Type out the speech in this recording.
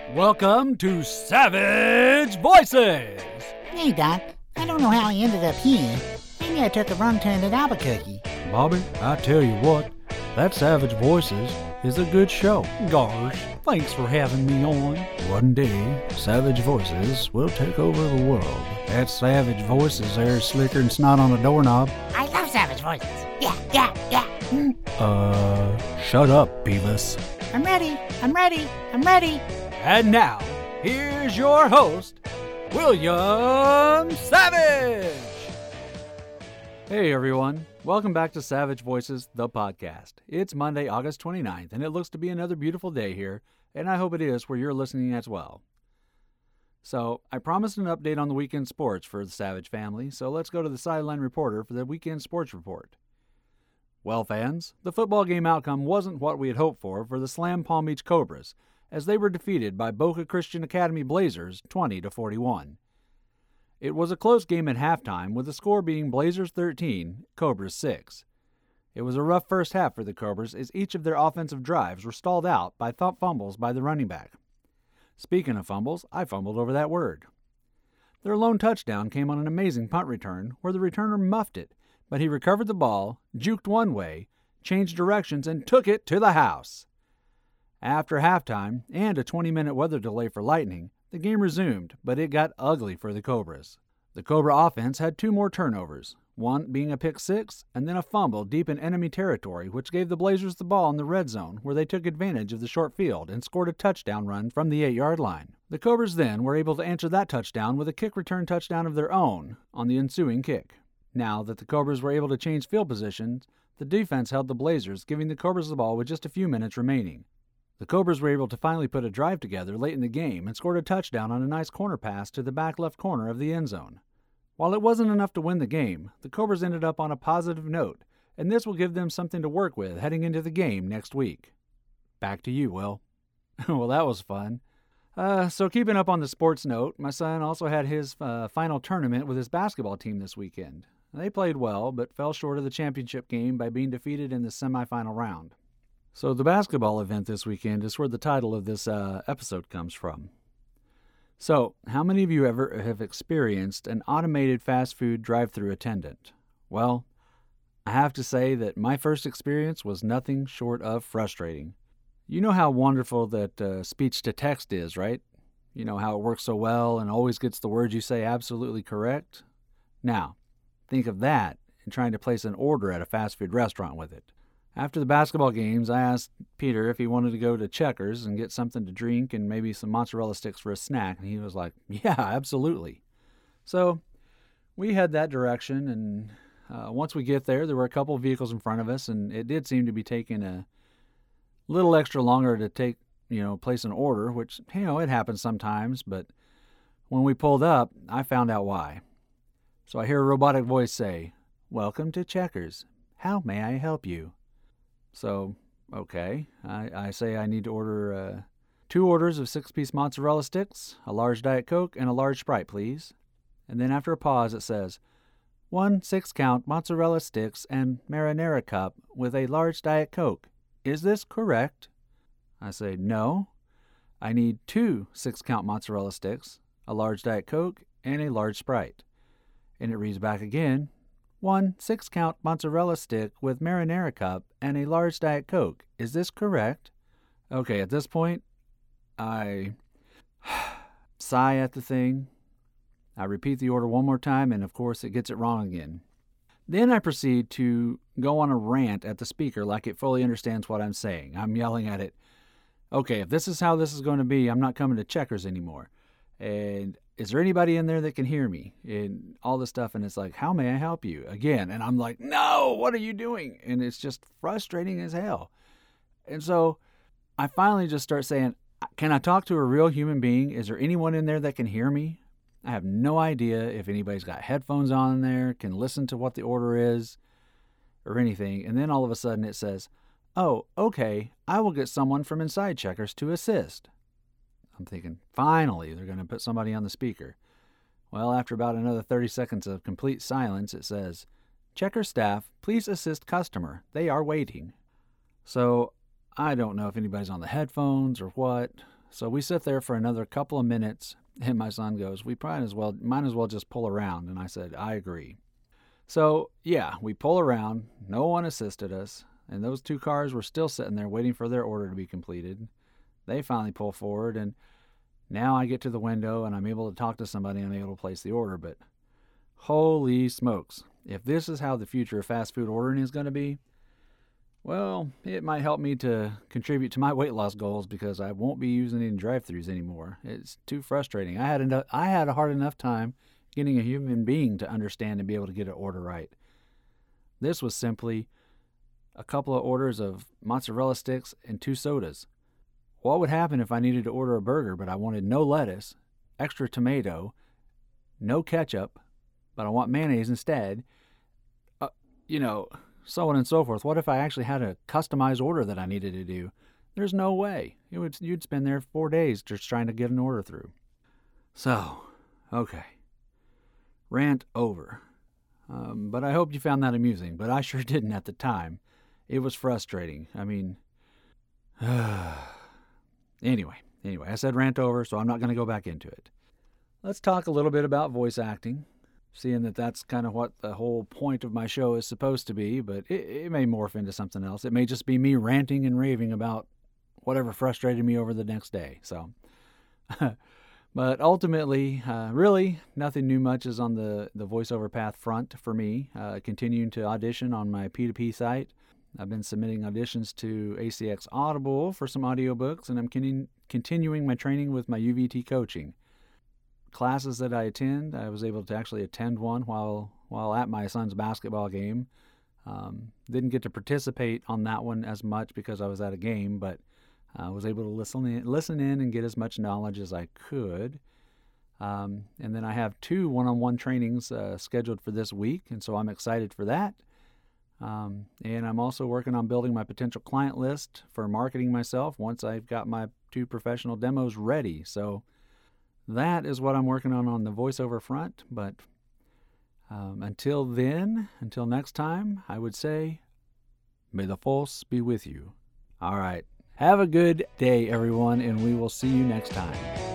Welcome to Savage Voices! Hey, Doc. I don't know how I ended up here. Maybe I took a wrong turn at Albuquerque. Bobby, I tell you what, that Savage Voices is a good show. Gosh, thanks for having me on. One day, Savage Voices will take over the world. That Savage Voices there is slicker than snot on a doorknob. I love Savage Voices. Yeah. Shut up, Beavis. I'm ready. And now, here's your host, William Savage! Hey everyone, welcome back to Savage Voices, the podcast. It's Monday, August 29th, and it looks to be another beautiful day here, and I hope it is where you're listening as well. So, I promised an update on the weekend sports for the Savage family, so let's go to the sideline reporter for the weekend sports report. Well, fans, the football game outcome wasn't what we had hoped for the Slam Palm Beach Cobras, as they were defeated by Boca Christian Academy Blazers 20-41. It was a close game at halftime, with the score being Blazers 13, Cobras 6. It was a rough first half for the Cobras, as each of their offensive drives were stalled out by fumbles by the running back. Speaking of fumbles, I fumbled over that word. Their lone touchdown came on an amazing punt return, where the returner muffed it, but he recovered the ball, juked one way, changed directions, and took it to the house. After halftime, and a 20-minute weather delay for lightning, the game resumed, but it got ugly for the Cobras. The Cobra offense had two more turnovers, one being a pick six, and then a fumble deep in enemy territory, which gave the Blazers the ball in the red zone, where they took advantage of the short field and scored a touchdown run from the 8-yard line. The Cobras then were able to answer that touchdown with a kick return touchdown of their own on the ensuing kick. Now that the Cobras were able to change field positions, the defense held the Blazers, giving the Cobras the ball with just a few minutes remaining. The Cobras were able to finally put a drive together late in the game and scored a touchdown on a nice corner pass to the back left corner of the end zone. While it wasn't enough to win the game, the Cobras ended up on a positive note, and this will give them something to work with heading into the game next week. Back to you, Will. Well, that was fun. So keeping up on the sports note, my son also had his final tournament with his basketball team this weekend. They played well, but fell short of the championship game by being defeated in the semifinal round. So the basketball event this weekend is where the title of this episode comes from. So, how many of you ever have experienced an automated fast food drive-thru attendant? Well, I have to say that my first experience was nothing short of frustrating. You know how wonderful that speech-to-text is, right? You know how it works so well and always gets the words you say absolutely correct? Now, think of that and trying to place an order at a fast food restaurant with it. After the basketball games, I asked Peter if he wanted to go to Checkers and get something to drink and maybe some mozzarella sticks for a snack, and he was like, yeah, absolutely. So we head that direction, and once we get there were a couple of vehicles in front of us, and it did seem to be taking a little extra longer to place an order, which, it happens sometimes, but when we pulled up, I found out why. So I hear a robotic voice say, "Welcome to Checkers. How may I help you?" So, okay, I say I need to order 2 orders of 6-piece mozzarella sticks, a large Diet Coke, and a large Sprite, please. And then after a pause, it says, 1 6-count mozzarella sticks and marinara cup with a large Diet Coke. Is this correct? I say, no. I need 2 6-count mozzarella sticks, a large Diet Coke, and a large Sprite. And it reads back again, 1 6-count mozzarella stick with marinara cup and a large Diet Coke. Is this correct? Okay, at this point, I sigh at the thing. I repeat the order one more time, and of course it gets it wrong again. Then I proceed to go on a rant at the speaker like it fully understands what I'm saying. I'm yelling at it, okay, if this is how this is going to be, I'm not coming to Checkers anymore. And is there anybody in there that can hear me? And all this stuff, and it's like, how may I help you? Again, and I'm like, no, what are you doing? And it's just frustrating as hell. And so I finally just start saying, can I talk to a real human being? Is there anyone in there that can hear me? I have no idea if anybody's got headphones on in there, can listen to what the order is, or anything. And then all of a sudden it says, oh, okay, I will get someone from inside Checkers to assist. I'm thinking, finally, they're going to put somebody on the speaker. Well, after about another 30 seconds of complete silence, it says, Checkers staff, please assist customer. They are waiting. So I don't know if anybody's on the headphones or what. So we sit there for another couple of minutes, and my son goes, we might as well just pull around. And I said, I agree. So, yeah, we pull around. No one assisted us, and those 2 cars were still sitting there waiting for their order to be completed. They finally pull forward, and now I get to the window, and I'm able to talk to somebody, and I'm able to place the order. But holy smokes, if this is how the future of fast food ordering is going to be, well, it might help me to contribute to my weight loss goals because I won't be using any drive-thrus anymore. It's too frustrating. I had a hard enough time getting a human being to understand and be able to get an order right. This was simply a couple of orders of mozzarella sticks and 2 sodas. What would happen if I needed to order a burger, but I wanted no lettuce, extra tomato, no ketchup, but I want mayonnaise instead? So on and so forth. What if I actually had a customized order that I needed to do? There's no way. You'd spend there 4 days just trying to get an order through. So, okay. Rant over. But I hope you found that amusing, but I sure didn't at the time. It was frustrating. I mean, anyway, I said rant over, so I'm not going to go back into it. Let's talk a little bit about voice acting. Seeing that that's kind of what the whole point of my show is supposed to be, but it may morph into something else. It may just be me ranting and raving about whatever frustrated me over the next day. So, but ultimately, really, nothing new much is on the voiceover path front for me. Continuing to audition on my P2P site. I've been submitting auditions to ACX Audible for some audiobooks, and I'm continuing my training with my UVT coaching. Classes that I attend, I was able to actually attend one while at my son's basketball game. Didn't get to participate on that one as much because I was at a game, but I was able to listen in and get as much knowledge as I could. And then I have 2 one-on-one trainings scheduled for this week, and so I'm excited for that. And I'm also working on building my potential client list for marketing myself once I've got my 2 professional demos ready. So that is what I'm working on the voiceover front. But until next time, I would say, may the force be with you. All right. Have a good day, everyone, and we will see you next time.